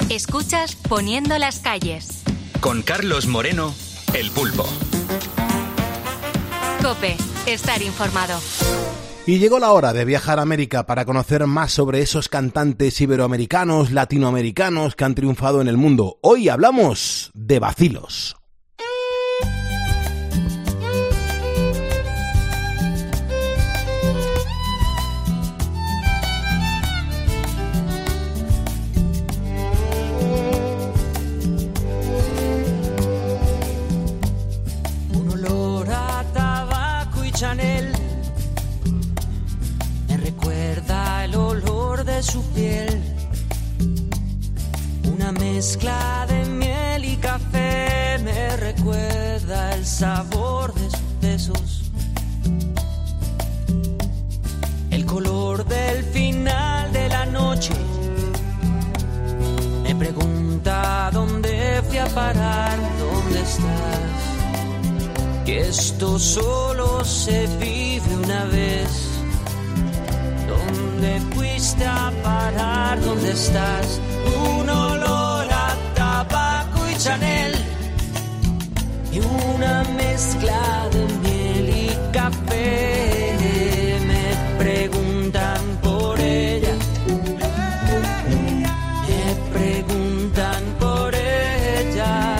Escuchas Poniendo las calles. Con Carlos Moreno, El Pulpo. COPE, estar informado. Y llegó la hora de viajar a América para conocer más sobre esos cantantes iberoamericanos, latinoamericanos que han triunfado en el mundo. Hoy hablamos de Vacilos. Chanel me recuerda el olor de su piel, una mezcla de miel y café me recuerda el sabor de sus besos, el color del final de la noche me pregunta dónde fui a parar, dónde estás. Que esto solo se vive una vez. ¿Dónde fuiste a parar? ¿Dónde estás? Un olor a tabaco y Chanel y una mezcla de miel y café. Me preguntan por ella. Me preguntan por ella.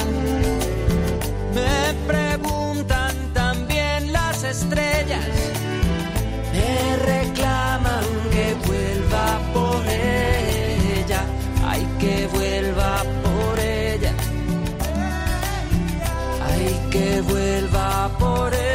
Me preguntan también las estrellas, me reclaman que vuelva por ella, ay que vuelva por ella, ay que vuelva por ella.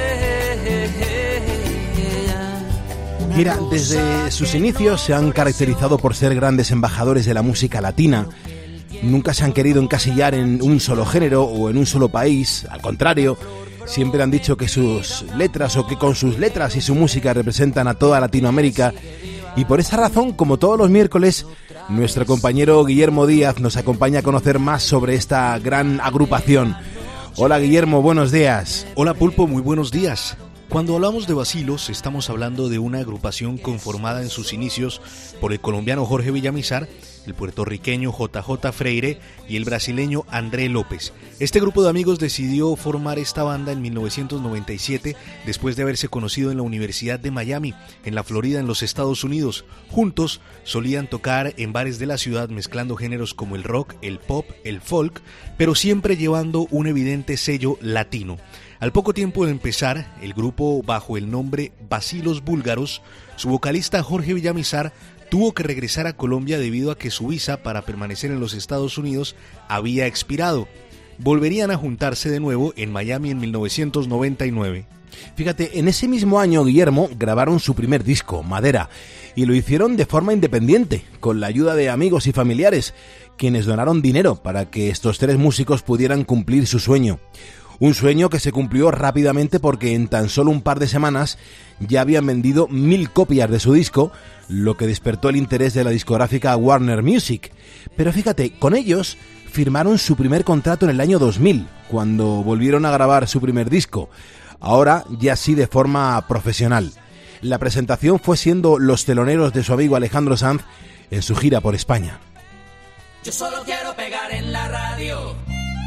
Mira, desde sus inicios se han caracterizado por ser grandes embajadores de la música latina. Nunca se han querido encasillar en un solo género o en un solo país, al contrario, siempre han dicho que sus letras o que con sus letras y su música representan a toda Latinoamérica y por esa razón, como todos los miércoles, nuestro compañero Guillermo Díaz nos acompaña a conocer más sobre esta gran agrupación. Hola Guillermo, buenos días. Hola Pulpo, muy buenos días. Cuando hablamos de Vacilos, estamos hablando de una agrupación conformada en sus inicios por el colombiano Jorge Villamizar, el puertorriqueño JJ Freire y el brasileño André López. Este grupo de amigos decidió formar esta banda en 1997 después de haberse conocido en la Universidad de Miami, en la Florida, en los Estados Unidos. Juntos solían tocar en bares de la ciudad mezclando géneros como el rock, el pop, el folk, pero siempre llevando un evidente sello latino. Al poco tiempo de empezar, el grupo bajo el nombre Vacilos Búlgaros, su vocalista Jorge Villamizar tuvo que regresar a Colombia debido a que su visa para permanecer en los Estados Unidos había expirado. Volverían a juntarse de nuevo en Miami en 1999. Fíjate, en ese mismo año, Guillermo, grabaron su primer disco, Madera, y lo hicieron de forma independiente, con la ayuda de amigos y familiares, quienes donaron dinero para que estos tres músicos pudieran cumplir su sueño. Un sueño que se cumplió rápidamente porque en tan solo un par de semanas ya habían vendido 1000 copias de su disco, lo que despertó el interés de la discográfica Warner Music. Pero fíjate, con ellos firmaron su primer contrato en el año 2000, cuando volvieron a grabar su primer disco, ahora ya sí de forma profesional. La presentación fue siendo los teloneros de su amigo Alejandro Sanz en su gira por España. Yo solo quiero pegar en la radio.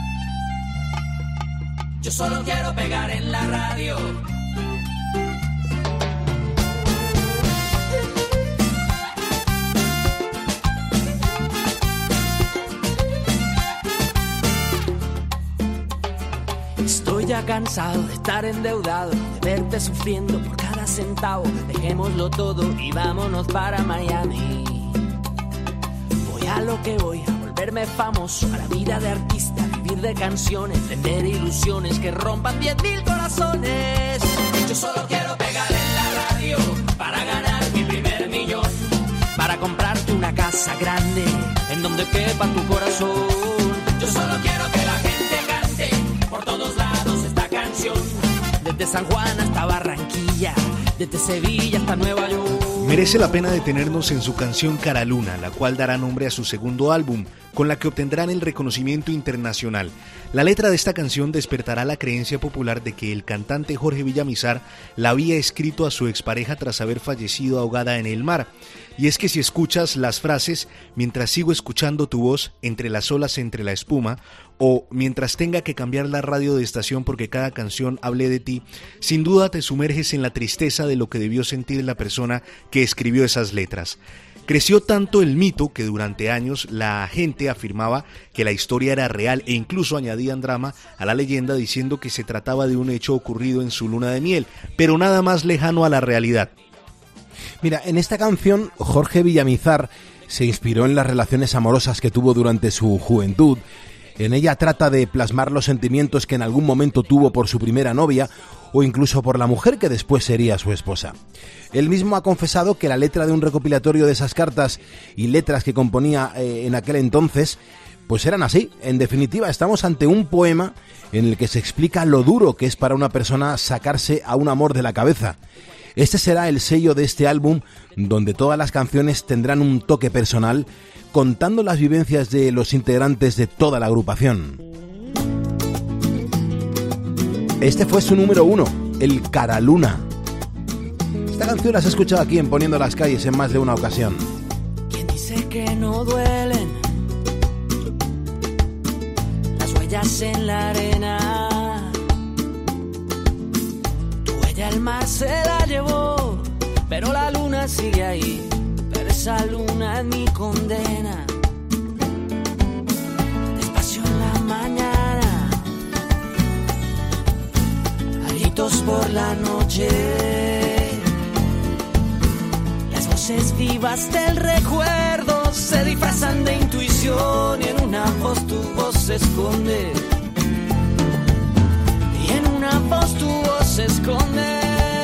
Yo solo quiero pegar en la radio. Estoy ya cansado de estar endeudado, de verte sufriendo por cada centavo. Dejémoslo todo y vámonos para Miami. Voy a lo que voy, a volverme famoso, a la vida de artista, vivir de canciones, vender ilusiones que rompan 10.000 corazones. Yo solo quiero pegar en la radio para ganar mi primer millón, para comprarte una casa grande en donde quepa tu corazón. Yo solo quiero que la gente cante por todos lados esta canción, desde San Juan hasta Barranquilla, desde Sevilla hasta Nueva York. Merece la pena detenernos en su canción Cara Luna, la cual dará nombre a su segundo álbum, con la que obtendrán el reconocimiento internacional. La letra de esta canción despertará la creencia popular de que el cantante Jorge Villamizar la había escrito a su expareja tras haber fallecido ahogada en el mar. Y es que si escuchas las frases "mientras sigo escuchando tu voz, entre las olas, entre la espuma", o "mientras tenga que cambiar la radio de estación porque cada canción hable de ti", sin duda te sumerges en la tristeza de lo que debió sentir la persona que escribió esas letras. Creció tanto el mito que durante años la gente afirmaba que la historia era real e incluso añadían drama a la leyenda diciendo que se trataba de un hecho ocurrido en su luna de miel, pero nada más lejano a la realidad. Mira, en esta canción Jorge Villamizar se inspiró en las relaciones amorosas que tuvo durante su juventud. En ella trata de plasmar los sentimientos que en algún momento tuvo por su primera novia o incluso por la mujer que después sería su esposa. Él mismo ha confesado que la letra de un recopilatorio de esas cartas y letras que componía en aquel entonces pues eran así. En definitiva, estamos ante un poema en el que se explica lo duro que es para una persona sacarse a un amor de la cabeza. Este será el sello de este álbum, donde todas las canciones tendrán un toque personal, contando las vivencias de los integrantes de toda la agrupación. Este fue su número 1, el Caraluna. Esta canción la has escuchado aquí en Poniendo las Calles en más de una ocasión. ¿Quién dice que no duelen las huellas en la arena? Tu huella el mar se la llevó, pero la luna sigue ahí. Pero esa luna es mi condena. Despacio en la mañana, a gritos por la noche, las voces vivas del recuerdo se disfrazan de intuición y en una voz tu voz se esconde. Y en una voz tu voz se esconde.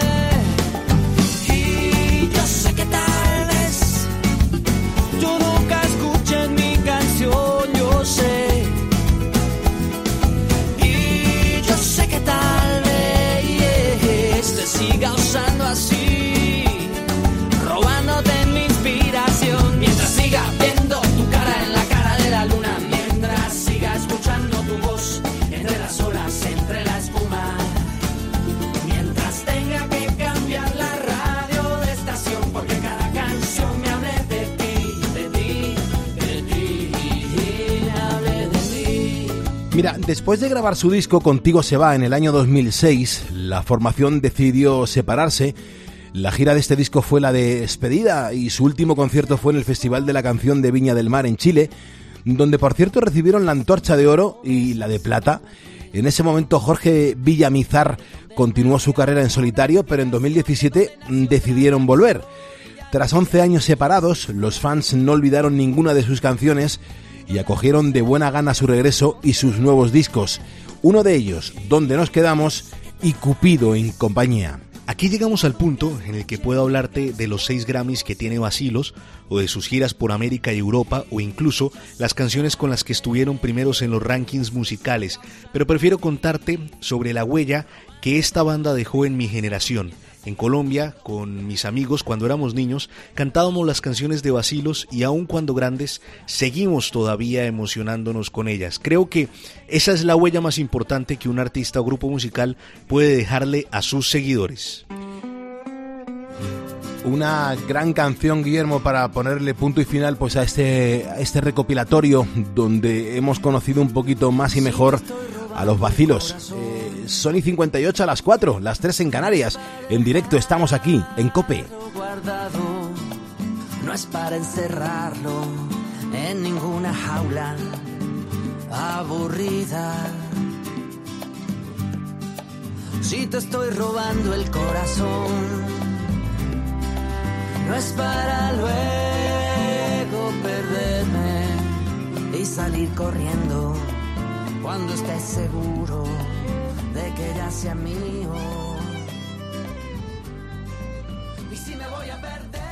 Y yo sé que tal vez tú nunca escuches mi canción, yo sé. Y yo sé que tal vez te siga usando así, robándote mi inspiración. Mientras siga viendo tu cara en la cara de la luna, mientras siga escuchando tu voz entre las olas, entre la espuma, mientras tenga que cambiar la radio de estación porque cada canción me hable de ti, de ti, de ti, me hable de ti. Mira, después de grabar su disco Contigo se va en el año 2006, la formación decidió separarse. La gira de este disco fue la de despedida y su último concierto fue en el Festival de la Canción de Viña del Mar en Chile, donde por cierto recibieron la Antorcha de Oro y la de Plata. En ese momento Jorge Villamizar continuó su carrera en solitario, pero en 2017 decidieron volver. Tras 11 años separados, los fans no olvidaron ninguna de sus canciones y acogieron de buena gana su regreso y sus nuevos discos. Uno de ellos, Donde nos quedamos, y Cupido en compañía. Aquí llegamos al punto en el que puedo hablarte de los 6 Grammys que tiene Vacilos, o de sus giras por América y Europa, o incluso las canciones con las que estuvieron primeros en los rankings musicales, pero prefiero contarte sobre la huella que esta banda dejó en mi generación. En Colombia, con mis amigos, cuando éramos niños, cantábamos las canciones de Vacilos y aun cuando grandes, seguimos todavía emocionándonos con ellas. Creo que esa es la huella más importante que un artista o grupo musical puede dejarle a sus seguidores. Una gran canción, Guillermo, para ponerle punto y final pues a este recopilatorio donde hemos conocido un poquito más y mejor a los Vacilos. Son y 58 a las 4, las 3 en Canarias. En directo estamos aquí, en COPE. Guardado, no es para encerrarlo en ninguna jaula aburrida. Si te estoy robando el corazón, no es para luego perderme y salir corriendo cuando estés seguro de que ya sea mío. Y si me voy a perder.